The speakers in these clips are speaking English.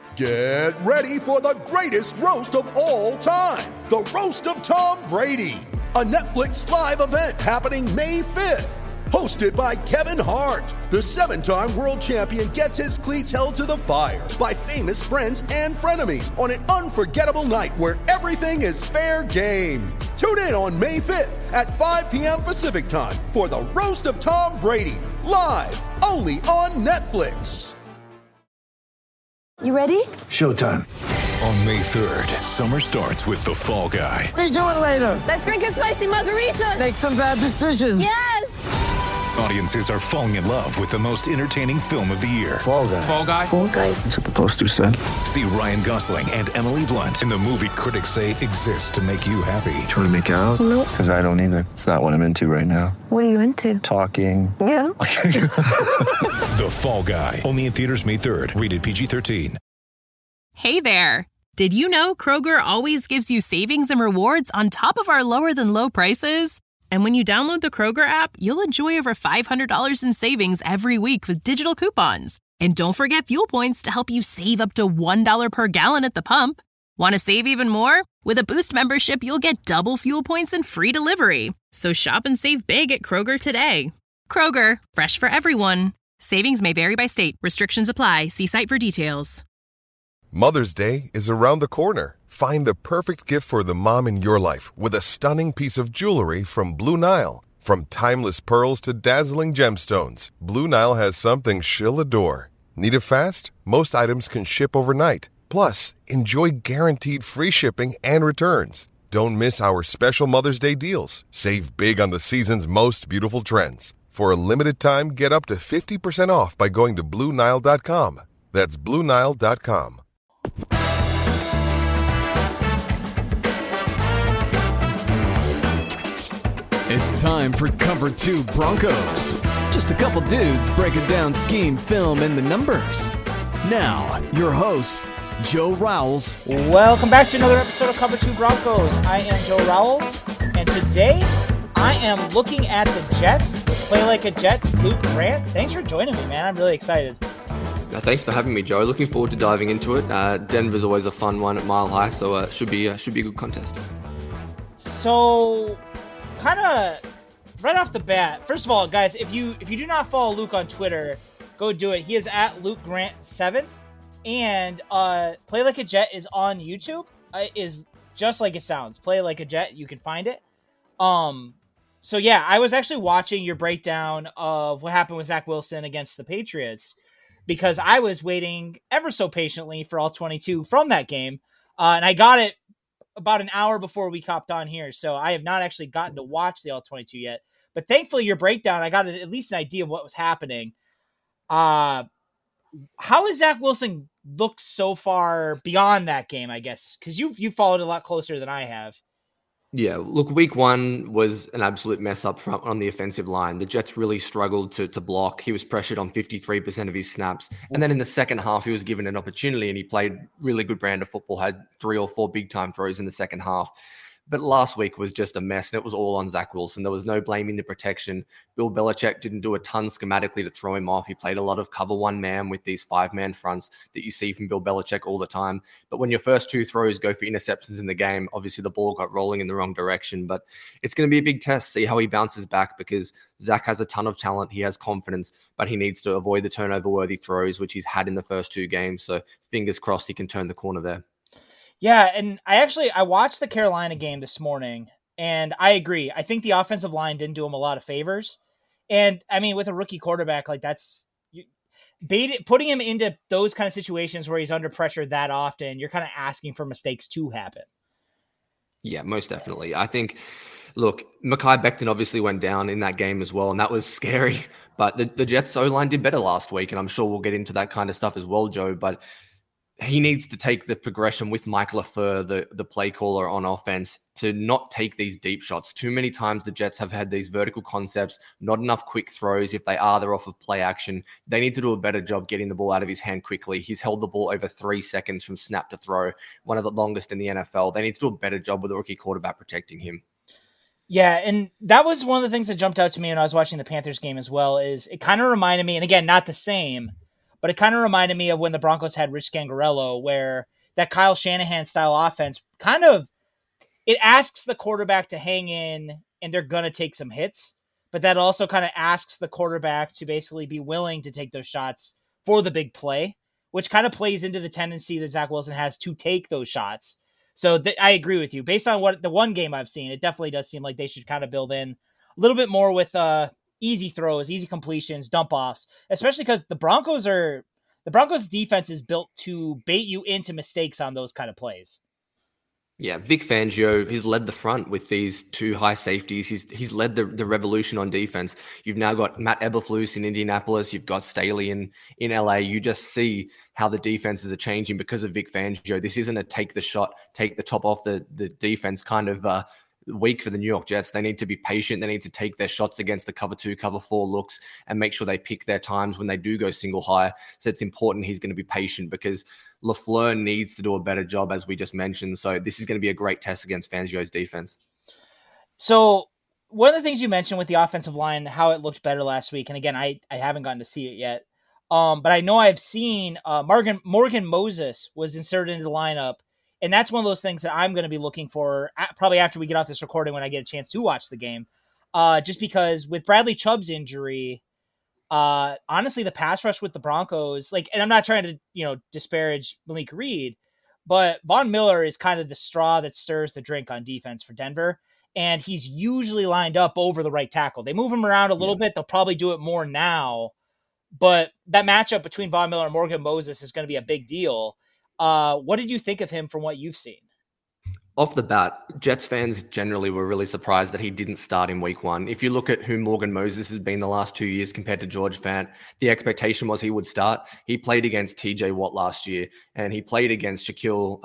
Get ready for the greatest roast of all time, the Roast of Tom Brady, a Netflix live event happening May 5th. Hosted by Kevin Hart, the 7-time world champion gets his cleats held to the fire by famous friends and frenemies on an unforgettable night where everything is fair game. Tune in on May 5th at 5 p.m. Pacific time for the Roast of Tom Brady, live only on Netflix. You ready? Showtime. On May 3rd, summer starts with The Fall Guy. Let's do it later. Let's drink a spicy margarita. Make some bad decisions. Yes! Audiences are falling in love with the most entertaining film of the year. Fall Guy. Fall Guy? Fall guy. That's what the poster said. See Ryan Gosling and Emily Blunt in the movie critics say exists to make you happy. Trying to make it out? Nope. Because I don't either. It's not what I'm into right now. What are you into? Talking. Yeah. The Fall Guy. Only in theaters May 3rd. Rated PG-13. Hey there. Did you know Kroger always gives you savings and rewards on top of our lower than low prices? And when you download the Kroger app, you'll enjoy over $500 in savings every week with digital coupons. And don't forget fuel points to help you save up to $1 per gallon at the pump. Want to save even more? With a Boost membership, you'll get double fuel points and free delivery. So shop and save big at Kroger today. Kroger, fresh for everyone. Savings may vary by state. Restrictions apply. See site for details. Mother's Day is around the corner. Find the perfect gift for the mom in your life with a stunning piece of jewelry from Blue Nile. From timeless pearls to dazzling gemstones, Blue Nile has something she'll adore. Need it fast? Most items can ship overnight. Plus, enjoy guaranteed free shipping and returns. Don't miss our special Mother's Day deals. Save big on the season's most beautiful trends. For a limited time, get up to 50% off by going to BlueNile.com. That's BlueNile.com. It's time for Cover 2 Broncos. Just a couple dudes breaking down scheme, film, and the numbers. Now, your host, Joe Rowles. Welcome back to another episode of Cover 2 Broncos. I am Joe Rowles, and today I am looking at the Jets with Play Like a Jets, Luke Grant. Thanks for joining me, man. I'm really excited. Thanks for having me, Joe. Looking forward to diving into it. Denver's always a fun one at Mile High, so it should be a good contest. So, kind of right off the bat, first of all, guys, if you do not follow Luke on Twitter, go do it. He is at Luke Grant 7, and Play Like a Jet is on YouTube. Is just like it sounds. Play Like a Jet. You can find it. So yeah, I was actually watching your breakdown of what happened with Zach Wilson against the Patriots, because I was waiting ever so patiently for all 22 from that game. And I got it about an hour before we copped on here. So I have not actually gotten to watch the all 22 yet, but thankfully your breakdown, I got at least an idea of what was happening. How has Zach Wilson looked so far beyond that game, I guess? Cause you followed a lot closer than I have. Yeah, look, week one was an absolute mess up front on the offensive line. The Jets really struggled to block. He was pressured on 53% of his snaps. And then in the second half, he was given an opportunity and he played really good brand of football, had 3 or 4 big-time throws in the second half. But last week was just a mess, and it was all on Zach Wilson. There was no blaming the protection. Bill Belichick didn't do a ton schematically to throw him off. He played a lot of cover one man with these 5-man fronts that you see from Bill Belichick all the time. But when your first 2 throws go for interceptions in the game, obviously the ball got rolling in the wrong direction. But it's going to be a big test, see how he bounces back, because Zach has a ton of talent. He has confidence, but he needs to avoid the turnover-worthy throws, which he's had in the first 2 games. So fingers crossed he can turn the corner there. Yeah, and I watched the Carolina game this morning, and I agree. I think the offensive line didn't do him a lot of favors. And, I mean, with a rookie quarterback, like putting him into those kind of situations where he's under pressure that often, you're kind of asking for mistakes to happen. Yeah, most definitely. I think, look, Mekhi Becton obviously went down in that game as well, and that was scary. But the Jets O-line did better last week, and I'm sure we'll get into that kind of stuff as well, Joe. But he needs to take the progression with Mike LaFleur, the play caller on offense, to not take these deep shots. Too many times the Jets have had these vertical concepts, not enough quick throws. If they are, they're off of play action. They need to do a better job getting the ball out of his hand quickly. He's held the ball over 3 seconds from snap to throw, one of the longest in the NFL. They need to do a better job with the rookie quarterback protecting him. Yeah, and that was one of the things that jumped out to me when I was watching the Panthers game as well, is it kind of reminded me, and again, not the same, but it kind of reminded me of when the Broncos had Rich Scangarello, where that Kyle Shanahan style offense kind of, it asks the quarterback to hang in and they're going to take some hits, but that also kind of asks the quarterback to basically be willing to take those shots for the big play, which kind of plays into the tendency that Zach Wilson has to take those shots. So I agree with you. Based on what the one game I've seen, it definitely does seem like they should kind of build in a little bit more with easy throws, easy completions, dump offs, especially because the Broncos defense is built to bait you into mistakes on those kind of plays. Yeah, Vic Fangio, he's led the front with these two high safeties. He's led the revolution on defense. You've now got Matt Eberflus in Indianapolis. You've got Staley in LA. You just see how the defenses are changing because of Vic Fangio. This isn't a take the shot, take the top off the defense kind of week for the New York Jets. They need to be patient. They need to take their shots against the cover 2, cover 4 looks and make sure they pick their times when they do go single high. So it's important he's going to be patient because LaFleur needs to do a better job, as we just mentioned. So this is going to be a great test against Fangio's defense. So one of the things you mentioned with the offensive line, how it looked better last week, and again, I haven't gotten to see it yet, but I know I've seen Morgan Moses was inserted into the lineup, and that's one of those things that I'm going to be looking for probably after we get off this recording when I get a chance to watch the game, just because with Bradley Chubb's injury, honestly, the pass rush with the Broncos, and I'm not trying to, disparage Malik Reed, but Von Miller is kind of the straw that stirs the drink on defense for Denver. And he's usually lined up over the right tackle. They move him around a little bit. They'll probably do it more now, but that matchup between Von Miller and Morgan Moses is going to be a big deal. What did you think of him from what you've seen? Off the bat, Jets fans generally were really surprised that he didn't start in week 1. If you look at who Morgan Moses has been the last 2 years compared to George Fant, the expectation was he would start. He played against TJ Watt last year, and he played against Shaquille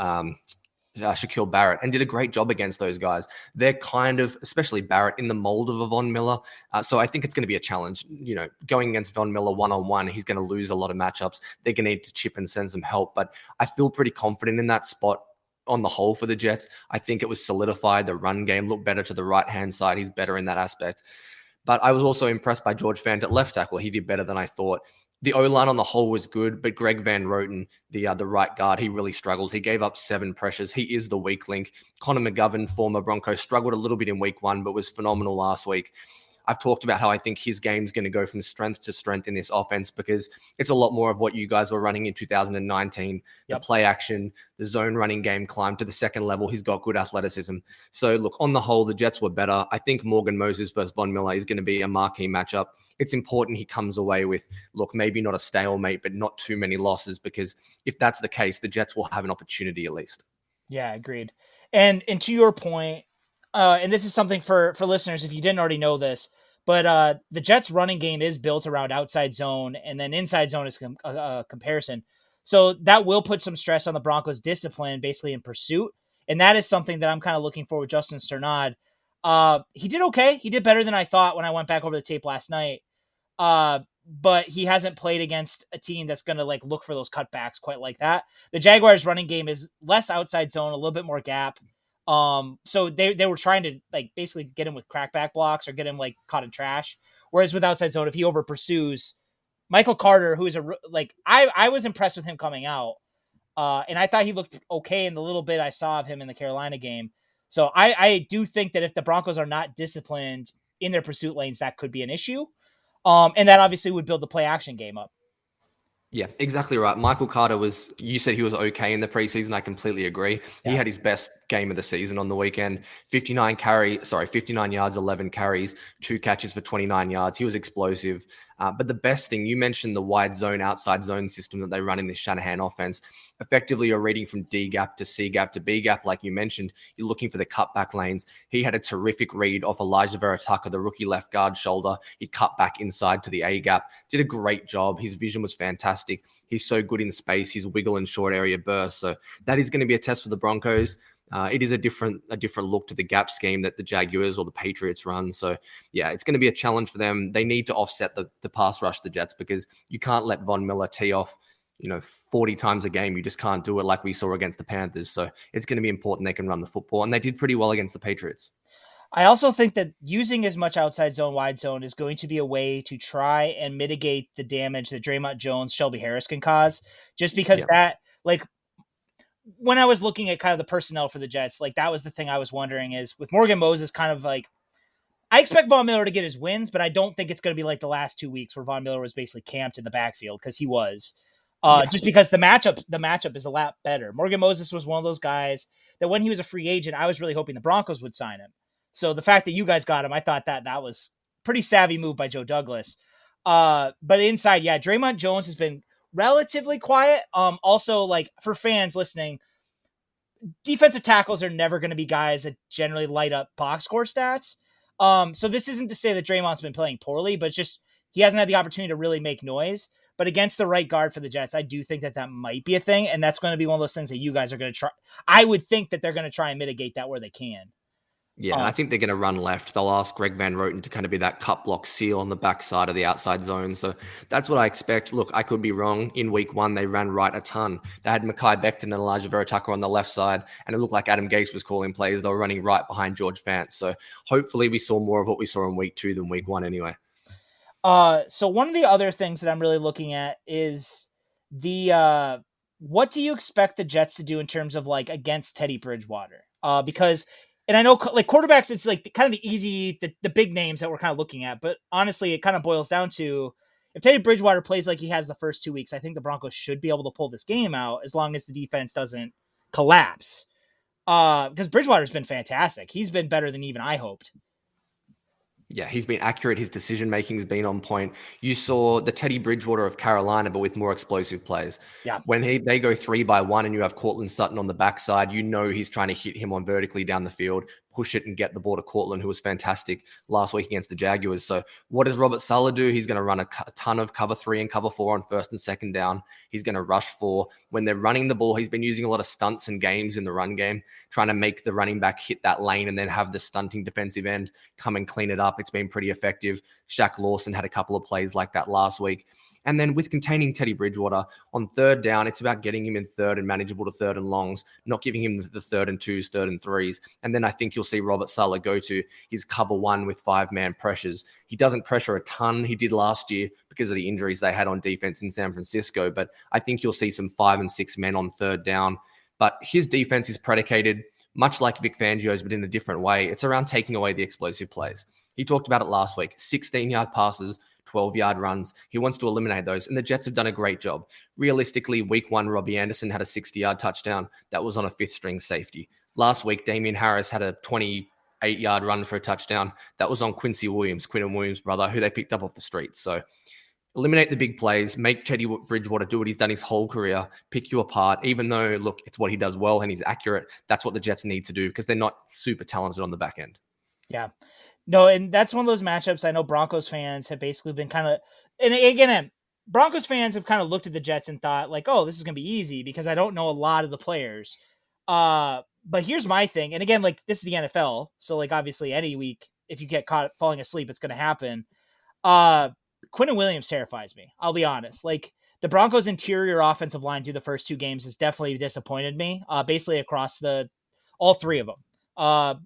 Barrett and did a great job against those guys. They're kind of, especially Barrett, in the mold of a Von Miller. So I think it's going to be a challenge. Going against Von Miller one-on-one, he's going to lose a lot of matchups. They're going to need to chip and send some help. But I feel pretty confident in that spot on the whole for the Jets. I think it was solidified. The run game looked better to the right-hand side. He's better in that aspect. But I was also impressed by George Fant at left tackle. He did better than I thought. The O-line on the whole was good, but Greg Van Roten, the right guard, he really struggled. He gave up 7 pressures. He is the weak link. Connor McGovern, former Bronco, struggled a little bit in week 1, but was phenomenal last week. I've talked about how I think his game's going to go from strength to strength in this offense because it's a lot more of what you guys were running in 2019. Yep. The play action, the zone running game climbed to the second level. He's got good athleticism. So look, on the whole, the Jets were better. I think Morgan Moses versus Von Miller is going to be a marquee matchup. It's important he comes away with, look, maybe not a stalemate, but not too many losses, because if that's the case, the Jets will have an opportunity at least. Yeah, agreed. And to your point, and this is something for listeners, if you didn't already know this, but the Jets running game is built around outside zone, and then inside zone is a comparison. So that will put some stress on the Broncos' discipline, basically in pursuit. And that is something that I'm kind of looking for with Justin Strnad. He did okay. He did better than I thought when I went back over the tape last night. But he hasn't played against a team that's going to look for those cutbacks quite like that. The Jaguars running game is less outside zone, a little bit more gap. So they were trying to basically get him with crackback blocks or get him caught in trash. Whereas with outside zone, if he over pursues, Michael Carter, who is I was impressed with him coming out. And I thought he looked okay in the little bit I saw of him in the Carolina game. So I do think that if the Broncos are not disciplined in their pursuit lanes, that could be an issue. And that obviously would build the play action game up. Yeah, exactly right. Michael Carter you said he was okay in the preseason. I completely agree. Yeah. He had his best game of the season on the weekend. 59 yards, 11 carries, 2 catches for 29 yards. He was explosive. But the best thing, you mentioned the wide zone, outside zone system that they run in this Shanahan offense. Effectively, you're reading from D gap to C gap to B gap. Like you mentioned, you're looking for the cutback lanes. He had a terrific read off Elijah Vera-Tucker, the rookie left guard shoulder. He cut back inside to the A gap. Did a great job. His vision was fantastic. He's so good in space. His wiggle and short area burst. So that is going to be a test for the Broncos. It is a different look to the gap scheme that the Jaguars or the Patriots run. So, yeah, it's going to be a challenge for them. They need to offset the pass rush, the Jets, because you can't let Von Miller tee off 40 times a game. You just can't do it like we saw against the Panthers. So it's going to be important they can run the football. And they did pretty well against the Patriots. I also think that using as much outside zone, wide zone is going to be a way to try and mitigate the damage that Draymond Jones, Shelby Harris can cause. Just because that, like, when I was looking at kind of the personnel for the Jets, like, that was the thing I was wondering is with Morgan Moses kind of like, I expect Von Miller to get his wins, but I don't think it's going to be like the last 2 weeks where Von Miller was basically camped in the backfield, because he was. Just because the matchup is a lot better. Morgan Moses was one of those guys that when he was a free agent, I was really hoping the Broncos would sign him. So the fact that you guys got him, I thought that was pretty savvy move by Joe Douglas. But inside, Draymond Jones has been relatively quiet. Also, like, for fans listening, defensive tackles are never going to be guys that generally light up box score stats. So this isn't to say that Draymond's been playing poorly, but it's just he hasn't had the opportunity to really make noise. But against the right guard for the Jets, I do think that might be a thing, and that's going to be one of those things that you guys are going to try. I would think that they're going to try and mitigate that where they can. Yeah, and I think they're going to run left. They'll ask Greg Van Roten to kind of be that cut block seal on the backside of the outside zone. So that's what I expect. Look, I could be wrong. In week 1, they ran right a ton. They had Mekhi Becton and Elijah Vera Tucker on the left side, and it looked like Adam Gase was calling plays. They were running right behind George Fant. So hopefully we saw more of what we saw in week 2 than week 1 anyway. So one of the other things that I'm really looking at is the what do you expect the Jets to do in terms of like against Teddy Bridgewater? Because, and I know like quarterbacks, it's like kind of the big names that we're kind of looking at, but honestly, it kind of boils down to if Teddy Bridgewater plays like he has the first 2 weeks, I think the Broncos should be able to pull this game out as long as the defense doesn't collapse. Because Bridgewater's been fantastic. He's been better than even I hoped. Yeah, he's been accurate. His decision-making has been on point. You saw the Teddy Bridgewater of Carolina, but with more explosive plays. Yeah. When they go 3-by-1 and you have Cortland Sutton on the backside, you know he's trying to hit him on vertically down the field, push it and get the ball to Cortland, who was fantastic last week against the Jaguars. So what does Robert Saleh do? He's going to run a ton of cover 3 and cover 4 on first and second down. He's going to rush 4. When they're running the ball, he's been using a lot of stunts and games in the run game, trying to make the running back hit that lane and then have the stunting defensive end come and clean it up. It's been pretty effective. Shaq Lawson had a couple of plays like that last week. And then with containing Teddy Bridgewater on third down, it's about getting him in third and manageable to third and longs, not giving him the 3rd and 2s, 3rd and 3s. And then I think you'll see Robert Saleh go to his cover 1 with 5-man pressures. He doesn't pressure a ton. He did last year because of the injuries they had on defense in San Francisco. But I think you'll see some 5 and 6 men on third down. But his defense is predicated much like Vic Fangio's, but in a different way. It's around taking away the explosive plays. He talked about it last week, 16-yard passes, 12-yard runs. He wants to eliminate those, and the Jets have done a great job. Realistically, week 1, Robbie Anderson had a 60-yard touchdown. That was on a 5th-string safety. Last week, Damian Harris had a 28-yard run for a touchdown. That was on Quincy Williams, Quinnen Williams' brother, who they picked up off the street. So eliminate the big plays, make Teddy Bridgewater do what he's done his whole career, pick you apart, even though, look, it's what he does well and he's accurate. That's what the Jets need to do because they're not super talented on the back end. Yeah. No, and that's one of those matchups I know Broncos fans have basically been kind of, and again, Broncos fans have kind of looked at the Jets and thought like, oh, this is going to be easy because I don't know a lot of the players. But here's my thing. And again, like this is the NFL. So like, obviously any week, if you get caught falling asleep, it's going to happen. Quinnen Williams terrifies me. I'll be honest. Like the Broncos interior offensive line through the first 2 games has definitely disappointed me, basically across all 3 of them.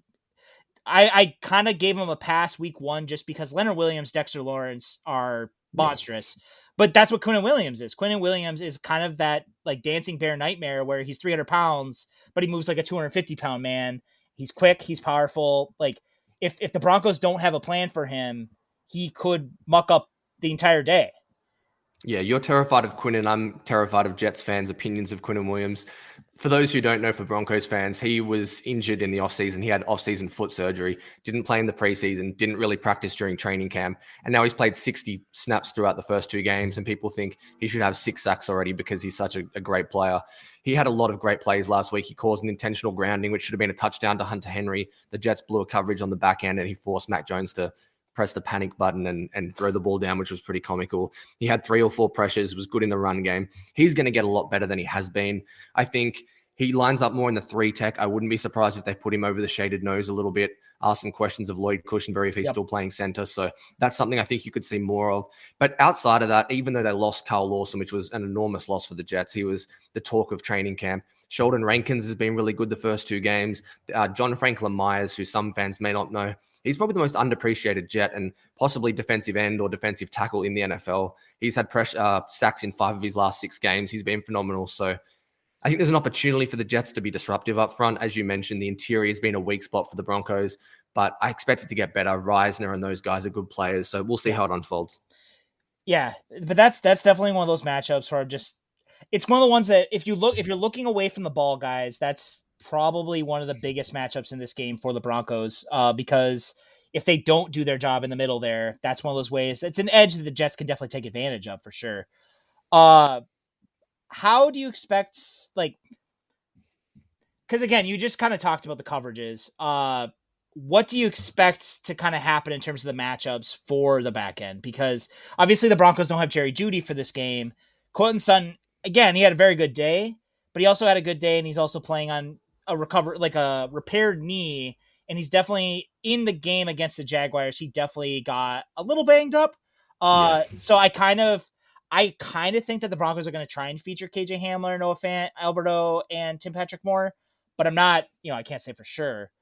I kind of gave him a pass week 1 just because Leonard Williams, Dexter Lawrence are monstrous, but that's what Quinnen Williams is. Quinnen Williams is kind of that like dancing bear nightmare where he's 300 pounds, but he moves like a 250-pound man. He's quick. He's powerful. Like if the Broncos don't have a plan for him, he could muck up the entire day. Yeah, you're terrified of Quinnen. I'm terrified of Jets fans' opinions of Quinnen Williams. For those who don't know, for Broncos fans, he was injured in the offseason. He had offseason foot surgery, didn't play in the preseason, didn't really practice during training camp. And now he's played 60 snaps throughout the first 2 games. And people think he should have 6 sacks already because he's such a great player. He had a lot of great plays last week. He caused an intentional grounding, which should have been a touchdown to Hunter Henry. The Jets blew a coverage on the back end and he forced Mac Jones to press the panic button and throw the ball down, which was pretty comical. He had 3 or 4 pressures, was good in the run game. He's going to get a lot better than he has been. I think He lines up more in the 3 tech. I wouldn't be surprised if they put him over the shaded nose a little bit, ask some questions of Lloyd Cushenberry if he's still playing center. So that's something I think you could see more of. But outside of that, even though they lost Carl Lawson, which was an enormous loss for the Jets, he was the talk of training camp. Sheldon Rankins has been really good the first 2 games. John Franklin Myers, who some fans may not know, he's probably the most underappreciated Jet and possibly defensive end or defensive tackle in the NFL. He's had sacks in 5 of his last 6 games. He's been phenomenal. So I think there's an opportunity for the Jets to be disruptive up front. As you mentioned, the interior has been a weak spot for the Broncos, but I expect it to get better. Reisner and those guys are good players, so we'll see how it unfolds. Yeah, but that's definitely one of those matchups where it's one of the ones that if you're looking away from the ball, guys, that's probably one of the biggest matchups in this game for the Broncos, because if they don't do their job in the middle there, that's one of those ways. It's an edge that the Jets can definitely take advantage of for sure. How do you expect, because again, you just kind of talked about the coverages. What do you expect to kind of happen in terms of the matchups for the back end? Because obviously the Broncos don't have Jerry Jeudy for this game. Courtland Sutton, again, he had a very good day, but he also had a good day, and he's also playing on a repaired knee, and he's definitely in the game against the Jaguars. He definitely got a little banged up. So I kind of think that the Broncos are going to try and feature KJ Hamler, Noah Fant, Alberto, and Tim Patrick Moore, but I'm not, I can't say for sure.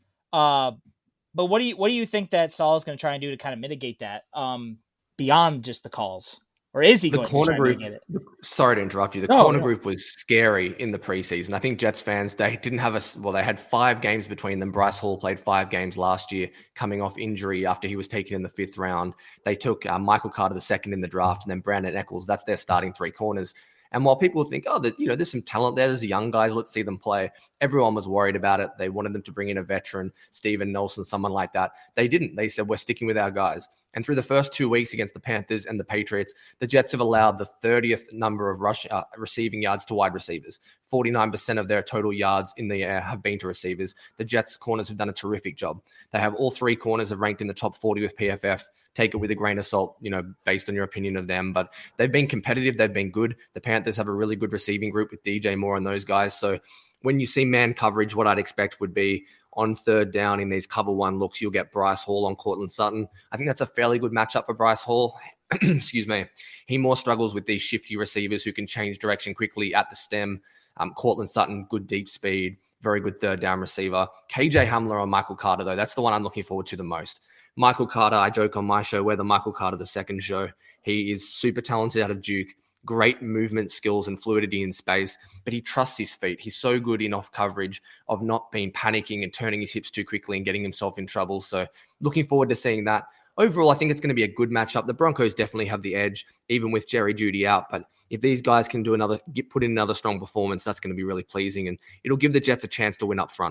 But what do you think that Saul is going to try and do to kind of mitigate that beyond just the calls? Or is he going to try and mitigate it? Sorry to interrupt you. The corner group was scary in the preseason. I think Jets fans, they didn't have they had 5 games between them. Bryce Hall played 5 games last year, coming off injury after he was taken in the 5th round. They took Michael Carter II in the draft, and then Brandon Eccles. That's their starting 3 corners. And while people think, there's some talent there, there's young guys, let's see them play. Everyone was worried about it. They wanted them to bring in a veteran, Steven Nelson, someone like that. They didn't. They said, we're sticking with our guys. And through the first 2 weeks against the Panthers and the Patriots, the Jets have allowed the 30th number of receiving yards to wide receivers. 49% of their total yards in the air have been to receivers. The Jets corners have done a terrific job. They have all 3 corners have ranked in the top 40 with PFF. Take it with a grain of salt, based on your opinion of them. But they've been competitive. They've been good. The Panthers have a really good receiving group with DJ Moore and those guys. So when you see man coverage, what I'd expect would be on 3rd down in these cover 1 looks, you'll get Bryce Hall on Courtland Sutton. I think that's a fairly good matchup for Bryce Hall. Excuse me. He more struggles with these shifty receivers who can change direction quickly at the stem. Courtland Sutton, good deep speed, very good 3rd down receiver. KJ Hamler on Michael Carter, though, that's the one I'm looking forward to the most. Michael Carter, I joke on my show, we're the Michael Carter II show. He is super talented out of Duke, great movement skills and fluidity in space, but he trusts his feet. He's so good in off coverage of not being panicking and turning his hips too quickly and getting himself in trouble. So looking forward to seeing that. Overall, I think it's going to be a good matchup. The Broncos definitely have the edge, even with Jerry Jeudy out. But if these guys can put in another strong performance, that's going to be really pleasing, and it'll give the Jets a chance to win up front.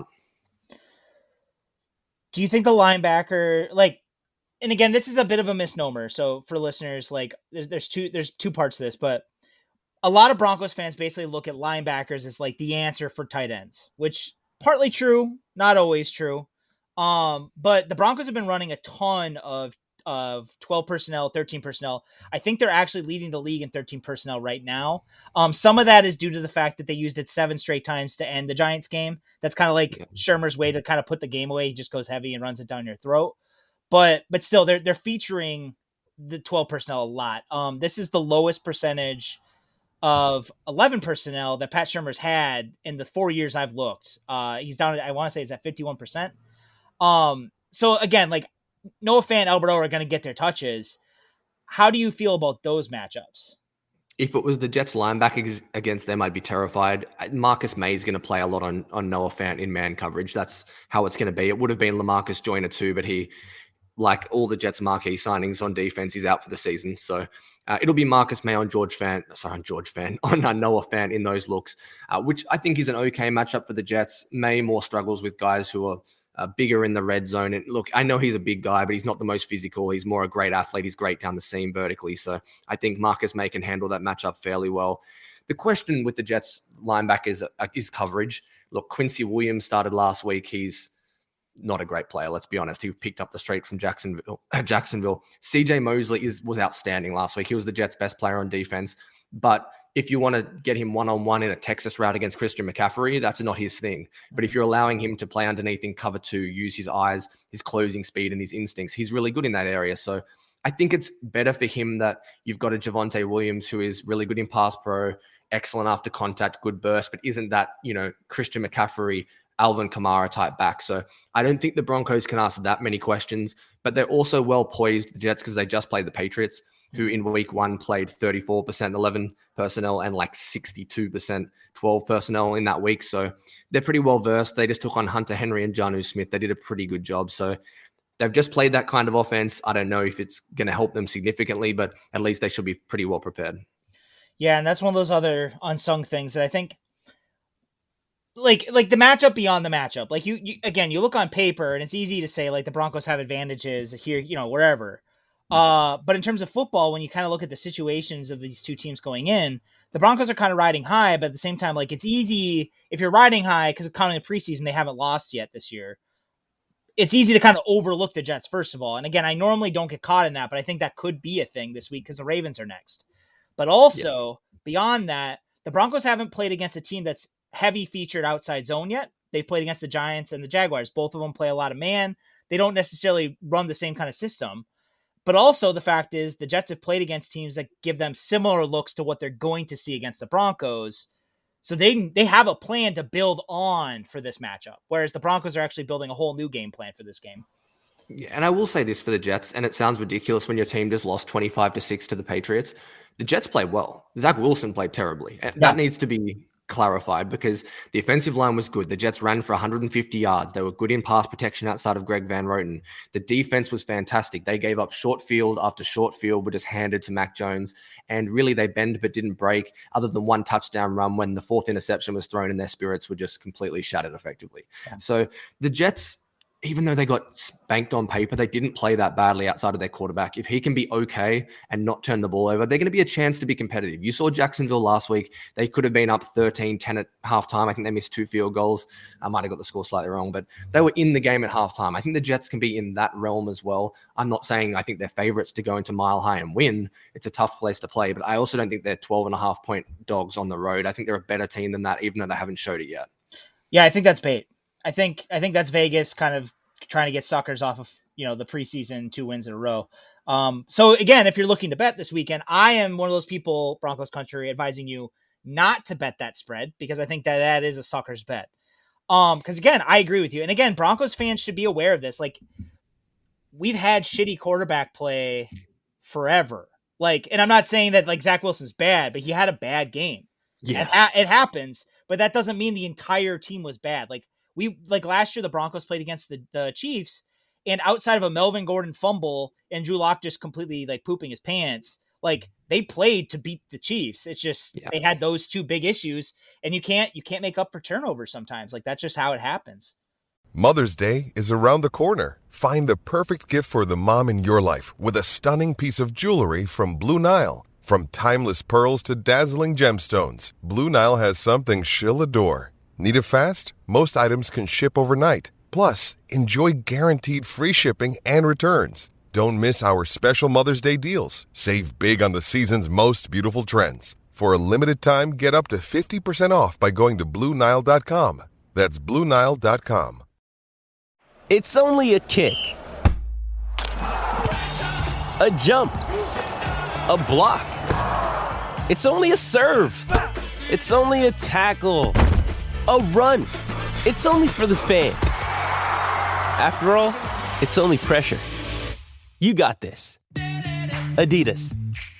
Do you think the linebacker, and again, this is a bit of a misnomer. So for listeners, there's two parts to this, but a lot of Broncos fans basically look at linebackers as the answer for tight ends, which partly true, not always true. But the Broncos have been running a ton of 12 personnel, 13 personnel. I think they're actually leading the league in 13 personnel right now. Some of that is due to the fact that they used it 7 straight times to end the Giants game. That's kind of like Shermer's way to kind of put the game away. He just goes heavy and runs it down your throat. But still, they're featuring the 12 personnel a lot. This is the lowest percentage of 11 personnel that Pat Shermer's had in the 4 years I've looked. He's down at, I want to say it's at 51%. So again, Noah Fant and Alberto are going to get their touches. How do you feel about those matchups? If it was the Jets linebackers against them, I'd be terrified. Marcus May is going to play a lot on Noah Fant in man coverage. That's how it's going to be. It would have been LaMarcus Joyner too, but he, like all the Jets marquee signings on defense, he's out for the season. So it'll be Marcus May on Noah Fant in those looks, which I think is an okay matchup for the Jets. May more struggles with guys who are bigger in the red zone. And look, I know he's a big guy, but he's not the most physical. He's more a great athlete. He's great down the seam vertically. So I think Marcus May can handle that matchup fairly well. The question with the Jets linebackers is coverage. Look, Quincy Williams started last week. He's not a great player, let's be honest. He picked up the straight from Jacksonville. CJ Mosley was outstanding last week. He was the Jets' best player on defense. But if you want to get him one-on-one in a Texas route against Christian McCaffrey, that's not his thing. But if you're allowing him to play underneath in cover 2, use his eyes, his closing speed, and his instincts, he's really good in that area. So I think it's better for him that you've got a Javonte Williams who is really good in pass pro, excellent after contact, good burst, but isn't that, Christian McCaffrey, Alvin Kamara type back. So I don't think the Broncos can ask that many questions, but they're also well poised, the Jets, because they just played the Patriots, who in week 1 played 34% 11 personnel and like 62% 12 personnel in that week. So they're pretty well versed. They just took on Hunter Henry and Jonnu Smith. They did a pretty good job. So they've just played that kind of offense. I don't know if it's going to help them significantly, but at least they should be pretty well prepared. Yeah, and that's one of those other unsung things that I think, like the matchup beyond the matchup. Like you again, you look on paper and it's easy to say like the Broncos have advantages here, wherever. But in terms of football, when you kind of look at the situations of these two teams going in, the Broncos are kind of riding high, but at the same time, like it's easy if you're riding high because counting the preseason, they haven't lost yet this year. It's easy to kind of overlook the Jets, first of all. And again, I normally don't get caught in that, but I think that could be a thing this week because the Ravens are next. But also, beyond that, the Broncos haven't played against a team that's heavy featured outside zone yet. They've played against the Giants and the Jaguars. Both of them play a lot of man. They don't necessarily run the same kind of system. But also the fact is the Jets have played against teams that give them similar looks to what they're going to see against the Broncos. So they have a plan to build on for this matchup, whereas the Broncos are actually building a whole new game plan for this game. Yeah, and I will say this for the Jets, and it sounds ridiculous when your team just lost 25-6 to the Patriots. The Jets played well. Zach Wilson played terribly. And that needs to be clarified because the offensive line was good. The Jets ran for 150 yards. They were good in pass protection outside of Greg Van Roten. The defense was fantastic. They gave up short field after short field, were just handed to Mac Jones. And really, they bend but didn't break, other than one touchdown run when the 4th interception was thrown and their spirits were just completely shattered effectively. Yeah. So the Jets, even though they got spanked on paper, they didn't play that badly outside of their quarterback. If he can be okay and not turn the ball over, they're going to be a chance to be competitive. You saw Jacksonville last week. They could have been up 13-10 at halftime. I think they missed 2 field goals. I might have got the score slightly wrong, but they were in the game at halftime. I think the Jets can be in that realm as well. I'm not saying I think they're favorites to go into Mile High and win. It's a tough place to play, but I also don't think they're 12.5-point dogs on the road. I think they're a better team than that, even though they haven't showed it yet. Yeah, I think that's bait. I think that's Vegas kind of trying to get suckers off of, the preseason 2 wins in a row. So again, if you're looking to bet this weekend, I am one of those people, Broncos country, advising you not to bet that spread because I think that is a sucker's bet. Because again, I agree with you. And again, Broncos fans should be aware of this. Like, we've had shitty quarterback play forever. Like, and I'm not saying that like Zach Wilson's bad, but he had a bad game. Yeah, it happens, but that doesn't mean the entire team was bad. Like last year, the Broncos played against the Chiefs, and outside of a Melvin Gordon fumble and Drew Lock just completely like pooping his pants, like they played to beat the Chiefs. It's just they had those 2 big issues, and you can't make up for turnovers sometimes. Like that's just how it happens. Mother's Day is around the corner. Find the perfect gift for the mom in your life with a stunning piece of jewelry from Blue Nile. From timeless pearls to dazzling gemstones, Blue Nile has something she'll adore. Need it fast? Most items can ship overnight. Plus, enjoy guaranteed free shipping and returns. Don't miss our special Mother's Day deals. Save big on the season's most beautiful trends. For a limited time, get up to 50% off by going to BlueNile.com. That's BlueNile.com. It's only a kick. A jump. A block. It's only a serve. It's only a tackle. A run. It's only for the fans. After all, it's only pressure. You got this. Adidas.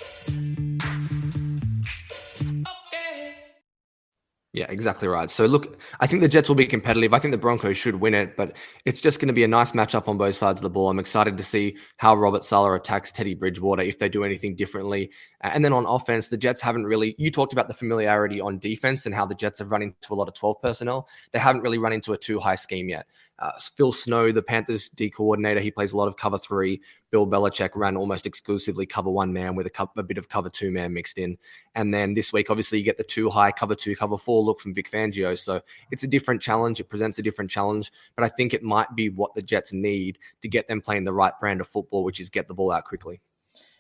Yeah, exactly right. So look, I think the Jets will be competitive. I think the Broncos should win it, but it's just going to be a nice matchup on both sides of the ball. I'm excited to see how Robert Saleh attacks Teddy Bridgewater, if they do anything differently. And then on offense, the Jets haven't really, you talked about the familiarity on defense and how the Jets have run into a lot of 12 personnel. They haven't really run into a too high scheme yet. Phil Snow, the Panthers D coordinator, he plays a lot of cover 3. Bill Belichick ran almost exclusively cover 1 man with a bit of cover 2 man mixed in. And then this week, obviously, you get the 2 high cover 2, cover 4 look from Vic Fangio. So it's a different challenge. It presents a different challenge, but I think it might be what the Jets need to get them playing the right brand of football, which is get the ball out quickly.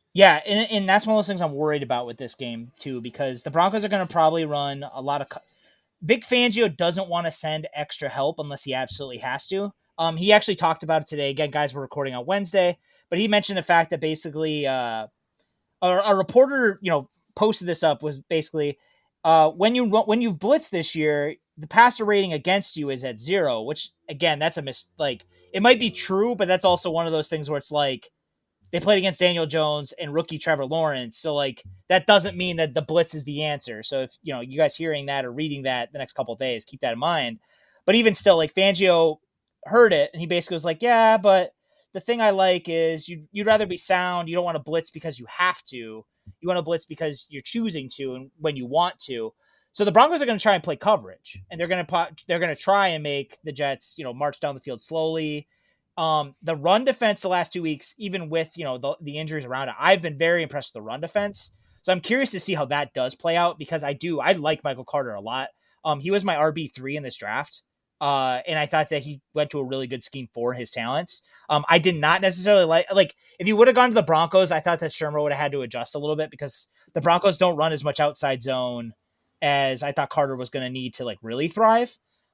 Yeah, and that's one of those things I'm worried about with this game too, because the Broncos are going to probably run a lot of. Vic Fangio doesn't want to send extra help unless he absolutely has to. He actually talked about it today. Again, guys, we're recording on Wednesday, but he mentioned the fact that basically a reporter, posted this up, was basically when you've blitzed this year, the passer rating against you is at 0, which again, that's it might be true, but that's also one of those things where it's like, they played against Daniel Jones and rookie Trevor Lawrence. So that doesn't mean that the blitz is the answer. So if, you guys hearing that or reading that the next couple of days, keep that in mind. But even still, Fangio heard it and he basically was like, yeah, but the thing I like is you'd rather be sound. You don't want to blitz because you have to. You want to blitz because you're choosing to and when you want to. So the Broncos are going to try and play coverage, and they're going to try and make the Jets, march down the field slowly. The run defense the last 2 weeks, even with, the injuries around it, I've been very impressed with the run defense. So I'm curious to see how that does play out, because I like Michael Carter a lot. He was my RB3 in this draft. And I thought that he went to a really good scheme for his talents. I did not necessarily like if he would have gone to the Broncos, I thought that Shermer would have had to adjust a little bit, because the Broncos don't run as much outside zone as I thought Carter was going to need to really thrive.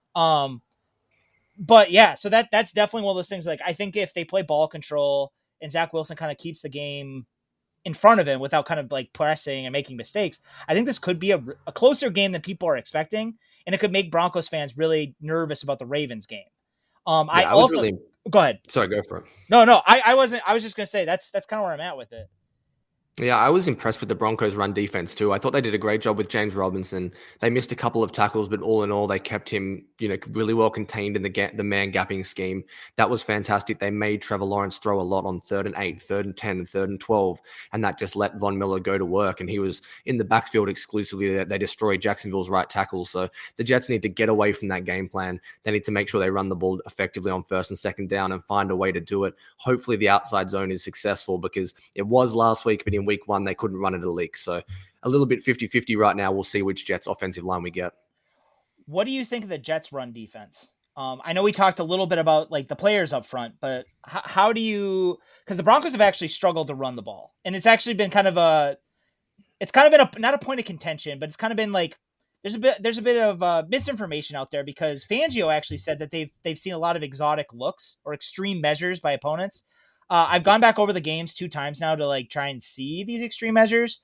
But yeah, so that's definitely one of those things. I think if they play ball control and Zach Wilson kind of keeps the game in front of him without kind of pressing and making mistakes, I think this could be a closer game than people are expecting. And it could make Broncos fans really nervous about the Ravens game. Go ahead. Sorry, go for it. No, I wasn't. I was just going to say that's kind of where I'm at with it. Yeah, I was impressed with the Broncos' run defense too. I thought they did a great job with James Robinson. They missed a couple of tackles, but all in all, they kept him, really well contained in the man gapping scheme. That was fantastic. They made Trevor Lawrence throw a lot on 3rd and 8, 3rd and 10, and 3rd and 12, and that just let Von Miller go to work. And he was in the backfield exclusively. They destroyed Jacksonville's right tackle. So the Jets need to get away from that game plan. They need to make sure they run the ball effectively on 1st and 2nd down and find a way to do it. Hopefully the outside zone is successful, because it was last week, but in week 1, they couldn't run it a leak. So a little bit 50-50 right now. We'll see which Jets offensive line we get. What do you think of the Jets run defense? I know we talked a little bit about the players up front, but how do you, because the Broncos have actually struggled to run the ball, and it's actually been not a point of contention, but it's kind of been there's a bit of misinformation out there, because Fangio actually said that they've seen a lot of exotic looks or extreme measures by opponents. I've gone back over the games 2 times now to try and see these extreme measures.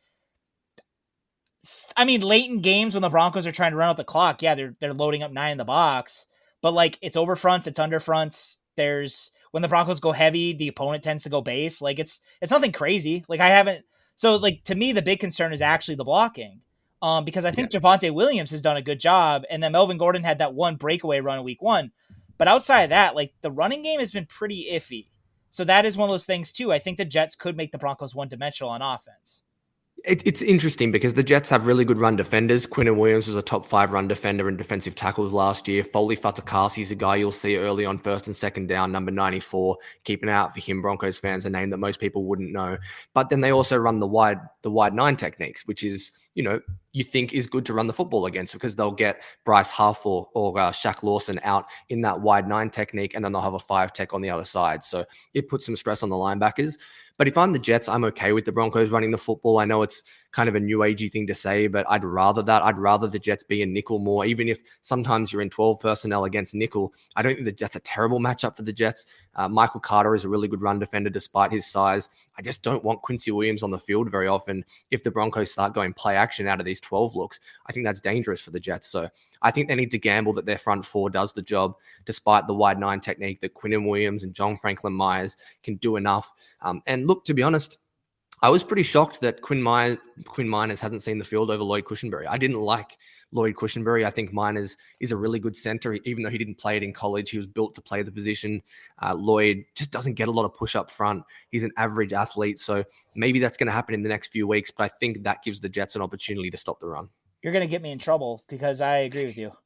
I mean, late in games when the Broncos are trying to run out the clock, yeah, they're loading up 9 in the box, but it's over fronts, it's under fronts. When the Broncos go heavy, the opponent tends to go base. It's nothing crazy. To me, the big concern is actually the blocking. Because I think Javonte Williams has done a good job, and then Melvin Gordon had that one breakaway run in week 1. But outside of that, the running game has been pretty iffy. So that is one of those things too. I think the Jets could make the Broncos one-dimensional on offense. It's interesting because the Jets have really good run defenders. Quinnen Williams was a top 5 run defender in defensive tackles last year. Foley Fatukasi is a guy you'll see early on 1st and 2nd down, number 94. Keep an eye out for him. Broncos fans, a name that most people wouldn't know. But then they also run the wide 9 techniques, which is, you think is good to run the football against, because they'll get Bryce Huff or Shaq Lawson out in that wide 9 technique, and then they'll have a 5 tech on the other side. So it puts some stress on the linebackers. But if I'm the Jets, I'm okay with the Broncos running the football. I know it's kind of a new agey thing to say, but I'd rather that. I'd rather the Jets be in nickel more, even if sometimes you're in 12 personnel against nickel. I don't think the Jets a terrible matchup for the Jets. Michael Carter is a really good run defender despite his size. I just don't want Quincy Williams on the field very often. If the Broncos start going play action out of these 12 looks, I think that's dangerous for the Jets. So I think they need to gamble that their front 4 does the job, despite the wide 9 technique, that Quinnen Williams and John Franklin Myers can do enough. And look, to be honest, I was pretty shocked that Quinn Miners hasn't seen the field over Lloyd Cushenberry. I didn't like Lloyd Cushenberry. I think Miners is a really good center, even though he didn't play it in college. He was built to play the position. Lloyd just doesn't get a lot of push up front. He's an average athlete, so maybe that's going to happen in the next few weeks, but I think that gives the Jets an opportunity to stop the run. You're going to get me in trouble because I agree with you.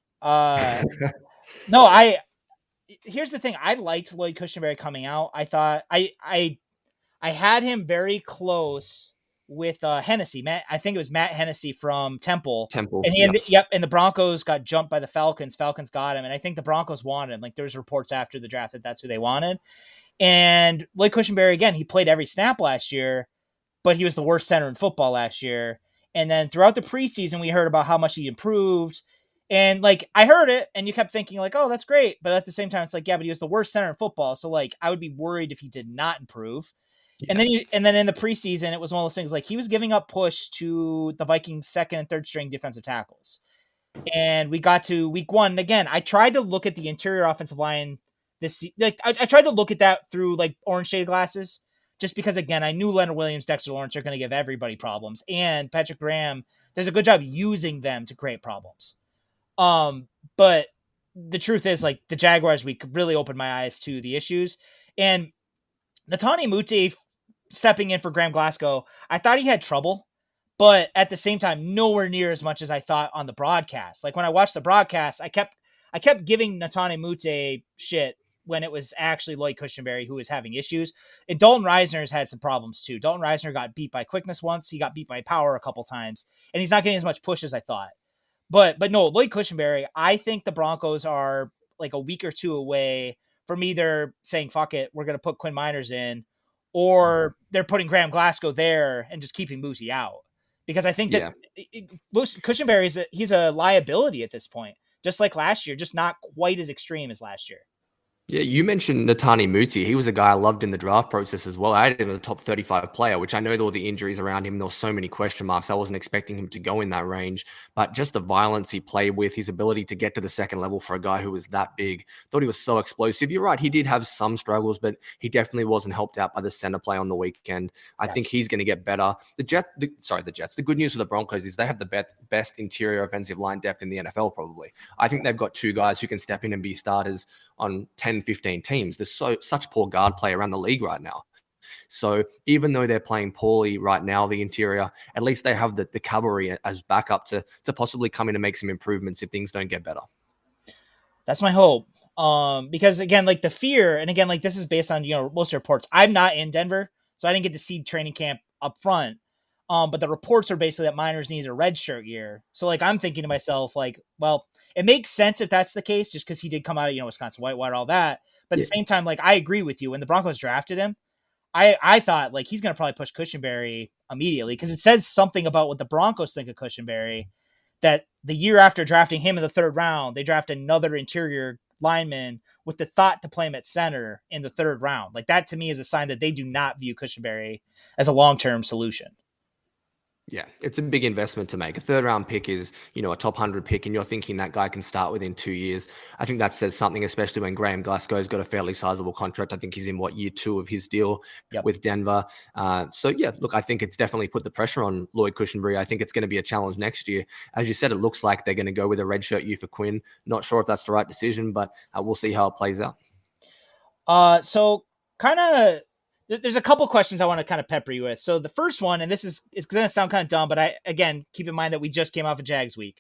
Here's the thing. I liked Lloyd Cushenberry coming out. I thought I had him very close with Hennessy. I think it was Matt Hennessy from Temple. And he and the Broncos got jumped by the Falcons. Falcons got him, and I think the Broncos wanted him. There's reports after the draft that that's who they wanted. And Lloyd Cushenberry, again, he played every snap last year, but he was the worst center in football last year. And then throughout the preseason, we heard about how much he improved. And like, I heard it and you kept thinking like, oh, that's great. But at the same time, it's like, yeah, but he was the worst center in football. So like, I would be worried if he did not improve. Yeah. And then in the preseason, it was one of those things like he was giving up push to the Vikings' second and third string defensive tackles. And we got to week 1. And again, I tried to look at the interior offensive line I tried to look at that through like orange shaded glasses, just because again, I knew Leonard Williams, Dexter Lawrence are going to give everybody problems, and Patrick Graham does a good job using them to create problems. But the truth is, like, the Jaguars week really opened my eyes to the issues. And Netane Muti stepping in for Graham Glasgow, I thought he had trouble, but at the same time, nowhere near as much as I thought on the broadcast. Like when I watched the broadcast, I kept giving Netane Muti shit when it was actually Lloyd Cushenberry who was having issues. And Dalton Reisner has had some problems too. Dalton Reisner got beat by quickness once. He got beat by power a couple times, and he's not getting as much push as I thought. But no, Lloyd Cushenberry, I think the Broncos are like a week or two away from either saying, fuck it, we're going to put Quinn Miners in, or they're putting Graham Glasgow there and just keeping Muti out. Because I think that Cushenberry he's a liability at this point, just like last year, just not quite as extreme as last year. Yeah, you mentioned Netane Muti. He was a guy I loved in the draft process as well. I had him as a top 35 player, which I know there were the injuries around him. There were so many question marks. I wasn't expecting him to go in that range. But just the violence he played with, his ability to get to the second level for a guy who was that big, thought he was so explosive. You're right, he did have some struggles, but he definitely wasn't helped out by the center play on the weekend. I think he's going to get better. The Jets. The good news for the Broncos is they have the best interior offensive line depth in the NFL, probably. I think they've got two guys who can step in and be starters on 10, 15 teams. There's such poor guard play around the league right now. So even though they're playing poorly right now, the interior, at least they have the cavalry as backup to possibly come in and make some improvements if things don't get better. That's my hope. Because again, like the fear, and again, like this is based on, most reports. I'm not in Denver, so I didn't get to see training camp up front. But the reports are basically that Miners needs a redshirt year. So like, I'm thinking to myself, like, well, it makes sense if that's the case, just because he did come out of, Wisconsin Whitewater, all that. But at the same time, like, I agree with you. When the Broncos drafted him, I thought like he's going to probably push Cushenberry immediately, because it says something about what the Broncos think of Cushenberry, that the year after drafting him in the 3rd round, they draft another interior lineman with the thought to play him at center in the 3rd round. Like that to me is a sign that they do not view Cushenberry as a long-term solution. Yeah, it's a big investment to make. A 3rd round pick is, a top 100 pick, and you're thinking that guy can start within 2 years. I think that says something, especially when Graham Glasgow's got a fairly sizable contract. I think he's in year 2 of his deal with Denver. So yeah, look, I think it's definitely put the pressure on Lloyd Cushenberry. I think it's going to be a challenge next year. As you said, it looks like they're going to go with a redshirt year for Quinn. Not sure if that's the right decision, but we'll see how it plays out. So kind of, there's a couple questions I want to kind of pepper you with. So the first one, and this is going to sound kind of dumb, but again, keep in mind that we just came off of Jags week.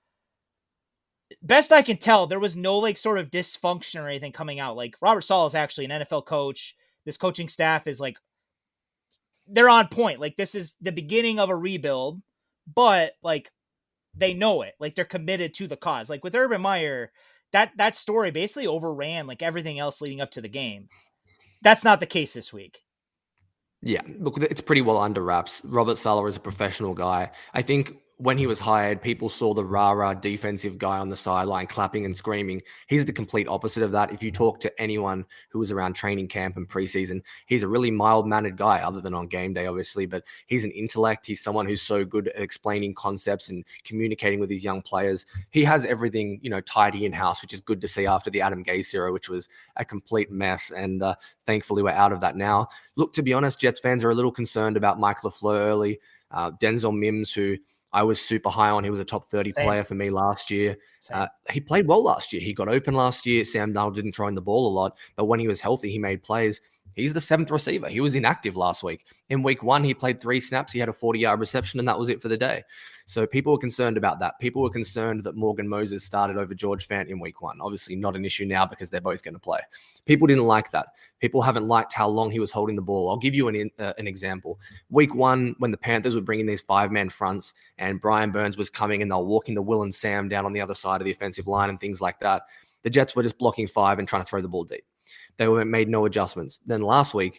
Best I can tell, there was no like sort of dysfunction or anything coming out. Like Robert Saleh is actually an NFL coach. This coaching staff is like, they're on point. Like this is the beginning of a rebuild, but like they know it. Like they're committed to the cause. Like with Urban Meyer, that story basically overran like everything else leading up to the game. That's not the case this week. Yeah, look, it's pretty well under wraps. Robert Saleh is a professional guy. I think when he was hired, people saw the rah-rah defensive guy on the sideline clapping and screaming. He's the complete opposite of that. If you talk to anyone who was around training camp and preseason, he's a really mild-mannered guy, other than on game day, obviously, but he's an intellect. He's someone who's so good at explaining concepts and communicating with these young players. He has everything, tidy in-house, which is good to see after the Adam Gase era, which was a complete mess. And thankfully, we're out of that now. Look, to be honest, Jets fans are a little concerned about Mike LaFleur early. Denzel Mims, who I was super high on. He was a top 30 player for me last year. He played well last year. He got open last year. Sam Darnold didn't throw in the ball a lot, but when he was healthy, he made plays. He's the 7th receiver. He was inactive last week. In week 1, he played 3 snaps. He had a 40-yard reception, and that was it for the day. So people were concerned about that. People were concerned that Morgan Moses started over George Fant in week 1. Obviously not an issue now because they're both going to play. People didn't like that. People haven't liked how long he was holding the ball. I'll give you an example. Week 1, when the Panthers were bringing these 5-man fronts and Brian Burns was coming and they were walking the Will and Sam down on the other side of the offensive line and things like that, the Jets were just blocking 5 and trying to throw the ball deep. They made no adjustments. Then last week,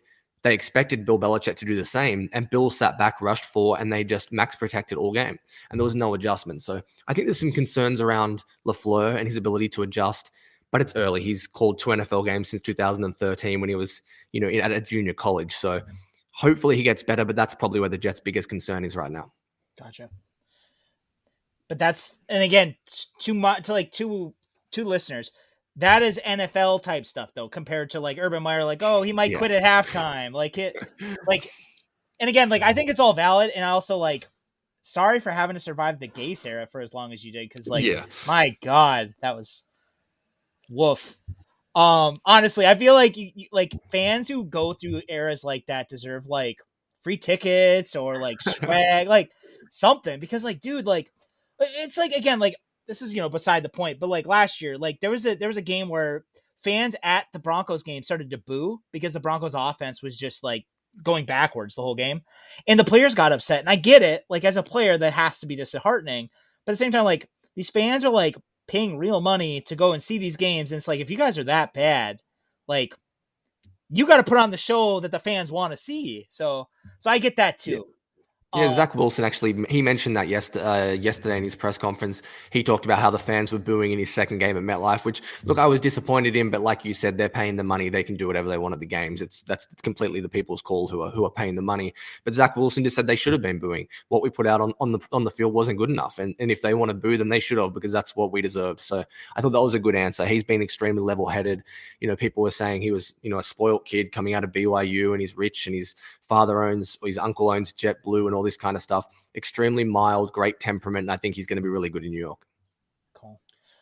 they expected Bill Belichick to do the same, and Bill sat back, rushed 4, and they just max protected all game, and there was no adjustment. So I think there's some concerns around LaFleur and his ability to adjust, but it's early. He's called 2 NFL games since 2013 when he was, at a junior college. So hopefully he gets better, but that's probably where the Jets' biggest concern is right now. Gotcha. But that's, and again, too much to like two listeners. That is NFL type stuff though, compared to like Urban Meyer, like, oh, he might quit at halftime. And again, like, I think it's all valid. And I also like, sorry for having to survive the Gase era for as long as you did. Cause like, my God, that was woof. Honestly, I feel like like fans who go through eras like that deserve like free tickets or like swag, like something, because like, dude, like, it's like, again, like, this is, beside the point, but like last year, like there was a game where fans at the Broncos game started to boo because the Broncos offense was just like going backwards the whole game. And the players got upset. And I get it. Like, as a player, that has to be disheartening. But at the same time, like, these fans are like paying real money to go and see these games. And it's like, if you guys are that bad, like, you got to put on the show that the fans want to see. So I get that too. Yeah, Zach Wilson actually, he mentioned that yesterday in his press conference. He talked about how the fans were booing in his second game at MetLife, which, look, I was disappointed in, but like you said, they're paying the money. They can do whatever they want at the games. That's completely the people's call who are paying the money. But Zach Wilson just said they should have been booing. What we put out on the field wasn't good enough. And if they want to boo, then they should have, because that's what we deserve. So I thought that was a good answer. He's been extremely level-headed. People were saying he was, a spoiled kid coming out of BYU, and he's rich, and his uncle owns JetBlue and all this kind of stuff. Extremely mild, great temperament, and I think he's going to be really good in New York. Cool.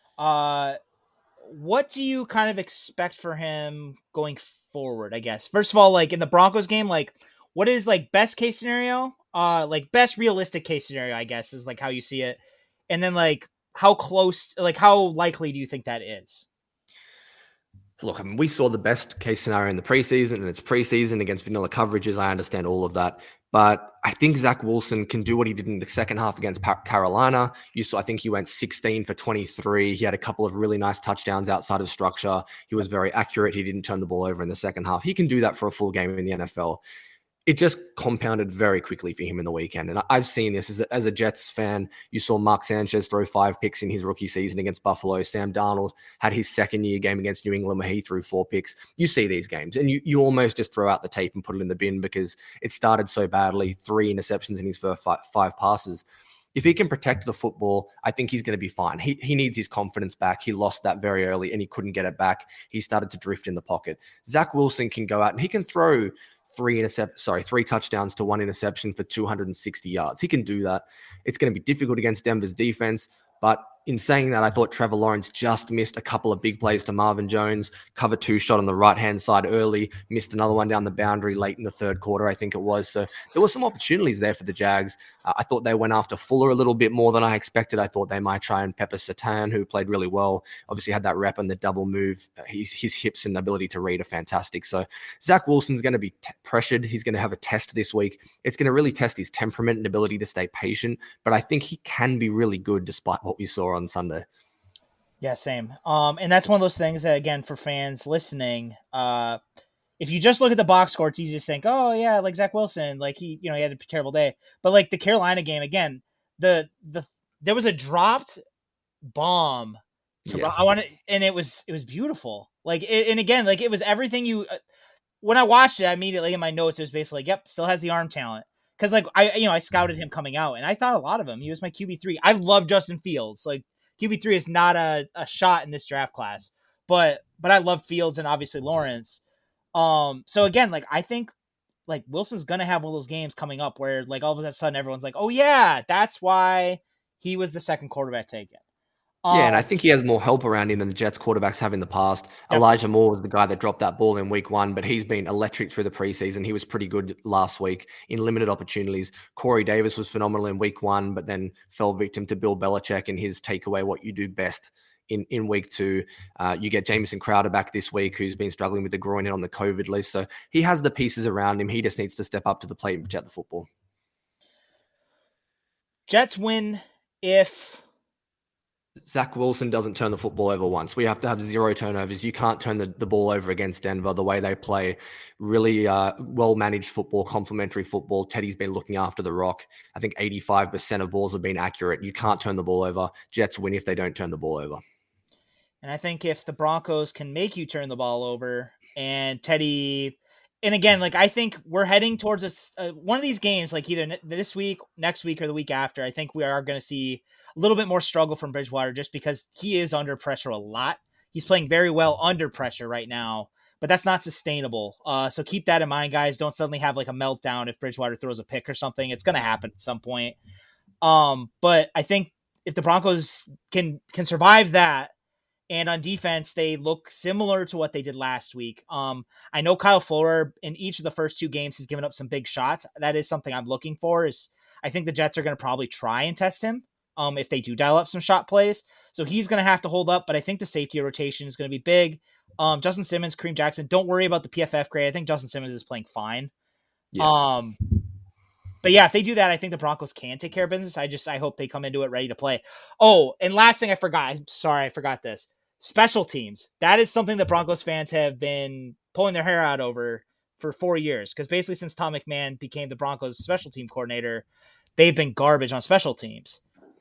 What do you kind of expect for him going forward, I guess? First of all, like in the Broncos game, like what is like best case scenario? Like best realistic case scenario, I guess, is like how you see it. And then like how likely do you think that is? Look, I mean, we saw the best case scenario in the preseason, and it's preseason against vanilla coverages. I understand all of that. But I think Zach Wilson can do what he did in the second half against Carolina. I think he went 16 for 23. He had a couple of really nice touchdowns outside of structure. He was very accurate. He didn't turn the ball over in the second half. He can do that for a full game in the NFL. It just compounded very quickly for him in the weekend. And I've seen this as a Jets fan. You saw Mark Sanchez throw 5 picks in his rookie season against Buffalo. Sam Darnold had his second year game against New England where he threw 4 picks. You see these games and you almost just throw out the tape and put it in the bin because it started so badly. 3 interceptions in his first 5 passes. If he can protect the football, I think he's going to be fine. He needs his confidence back. He lost that very early and he couldn't get it back. He started to drift in the pocket. Zach Wilson can go out and he can throw 3 touchdowns to 1 interception for 260 yards. He can do that. It's going to be difficult against Denver's defense, but in saying that, I thought Trevor Lawrence just missed a couple of big plays to Marvin Jones, cover 2 shot on the right-hand side early, missed another one down the boundary late in the third quarter, I think it was. So there were some opportunities there for the Jags. I thought they went after Fuller a little bit more than I expected. I thought they might try and pepper Satan, who played really well. Obviously had that rep and the double move. His hips and the ability to read are fantastic. So Zach Wilson's going to be pressured. He's going to have a test this week. It's going to really test his temperament and ability to stay patient. But I think he can be really good despite what we saw on Sunday. Yeah, same. And that's one of those things that, again, for fans listening, if you just look at the box score, it's easy to think, oh yeah, like Zach Wilson, like he had a terrible day. But like the Carolina game, again, there was a dropped bomb. And it was beautiful. Like, and again, like it was everything when I watched it, I immediately in my notes, it was basically like, yep, still has the arm talent. Cause like I scouted him coming out and I thought a lot of him. He was my QB3. I love Justin Fields. Like QB3 is not a shot in this draft class, but I love Fields and obviously Lawrence. So again, like I think like Wilson's gonna have one of those games coming up where like all of a sudden everyone's like, oh yeah, that's why he was the second quarterback taken. Yeah, and I think he has more help around him than the Jets quarterbacks have in the past. Definitely. Elijah Moore was the guy that dropped that ball in week 1, but he's been electric through the preseason. He was pretty good last week in limited opportunities. Corey Davis was phenomenal in week 1, but then fell victim to Bill Belichick and his takeaway what you do best in week 2. You get Jamison Crowder back this week, who's been struggling with the groin and on the COVID list. So he has the pieces around him. He just needs to step up to the plate and protect the football. Jets win if Zach Wilson doesn't turn the football over once. We have to have 0 turnovers. You can't turn the ball over against Denver the way they play. Really well-managed football, complementary football. Teddy's been looking after the rock. I think 85% of balls have been accurate. You can't turn the ball over. Jets win if they don't turn the ball over. And I think if the Broncos can make you turn the ball over and Teddy... And again, like I think we're heading towards one of these games, like either this week, next week, or the week after. I think we are going to see a little bit more struggle from Bridgewater just because he is under pressure a lot. He's playing very well under pressure right now, but that's not sustainable. So keep that in mind, guys. Don't suddenly have like a meltdown if Bridgewater throws a pick or something. It's going to happen at some point. But I think if the Broncos can survive that, and on defense, they look similar to what they did last week. I know Kyle Fuller in each of the first 2 games has given up some big shots. That is something I'm looking for. I think the Jets are going to probably try and test him if they do dial up some shot plays. So he's going to have to hold up, but I think the safety rotation is going to be big. Justin Simmons, Kareem Jackson, don't worry about the PFF grade. I think Justin Simmons is playing fine. Yeah. But yeah, if they do that, I think the Broncos can take care of business. I hope they come into it ready to play. Oh, and last thing I forgot. I'm sorry, I forgot this. Special teams. That is something that Broncos fans have been pulling their hair out over for 4 years. Because basically since Tom McMahon became the Broncos special team coordinator, they've been garbage on special teams.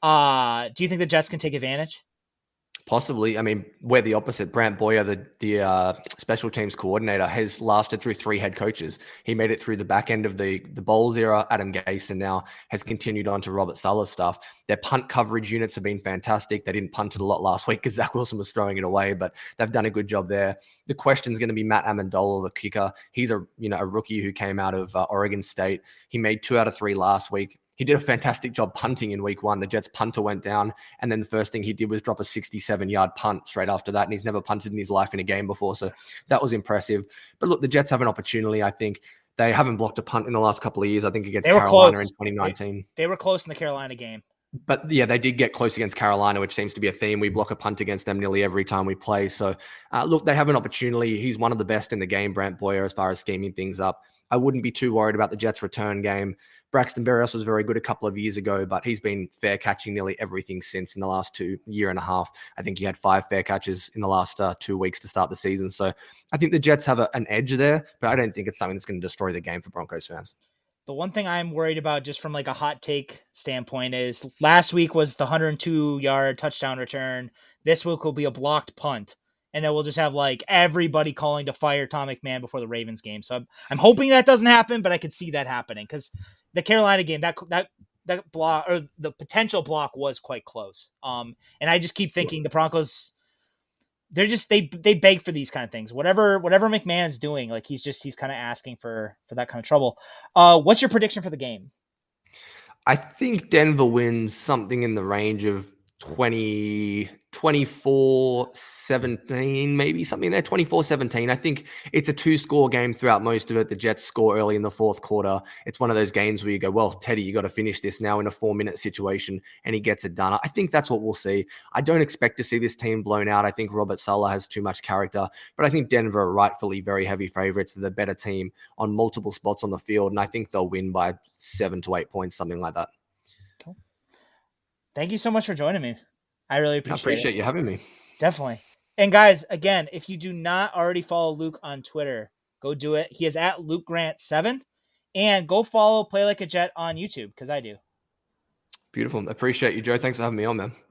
Do you think the Jets can take advantage? Possibly. I mean, we're the opposite. Brant Boyer, the special teams coordinator, has lasted through 3 head coaches. He made it through the back end of the Bowles era. Adam Gase, and now has continued on to Robert Saleh's stuff. Their punt coverage units have been fantastic. They didn't punt it a lot last week because Zach Wilson was throwing it away, but they've done a good job there. The question is going to be Matt Amendola, the kicker. He's a rookie who came out of Oregon State. He made 2 out of 3 last week. He did a fantastic job punting in week 1. The Jets punter went down, and then the first thing he did was drop a 67-yard punt straight after that, and he's never punted in his life in a game before, so that was impressive. But look, the Jets have an opportunity. I think they haven't blocked a punt in the last couple of years. I think against Carolina in 2019. They were close in the Carolina game. But yeah, they did get close against Carolina, which seems to be a theme. We block a punt against them nearly every time we play. So look, they have an opportunity. He's one of the best in the game, Brant Boyer, as far as scheming things up. I wouldn't be too worried about the Jets' return game. Braxton Berrios was very good a couple of years ago, but he's been fair catching nearly everything since in the last year and a half. I think he had 5 fair catches in the last 2 weeks to start the season. So I think the Jets have an edge there, but I don't think it's something that's going to destroy the game for Broncos fans. The one thing I'm worried about just from like a hot take standpoint is last week was the 102-yard touchdown return. This week will be a blocked punt. And then we'll just have like everybody calling to fire Tom McMahon before the Ravens game. So I'm hoping that doesn't happen, but I could see that happening because the Carolina game, that block or the potential block was quite close. And I just keep thinking the Broncos, they beg for these kind of things. Whatever McMahon is doing, like he's kind of asking for that kind of trouble. What's your prediction for the game? I think Denver wins something in the range of 24-17, maybe something there, 24-17. I think it's a 2-score game throughout most of it. The Jets score early in the fourth quarter. It's one of those games where you go, well, Teddy, you got to finish this now in a 4-minute situation, and he gets it done. I think that's what we'll see. I don't expect to see this team blown out. I think Robert Saleh has too much character, but I think Denver are rightfully very heavy favorites. They're the better team on multiple spots on the field, and I think they'll win by 7 to 8 points, something like that. Cool. Thank you so much for joining me. I really appreciate you having me. Definitely. And guys, again, if you do not already follow Luke on Twitter, go do it. He is at LukeGrant7. And go follow Play Like a Jet on YouTube, because I do. Beautiful. Appreciate you, Joe. Thanks for having me on, man.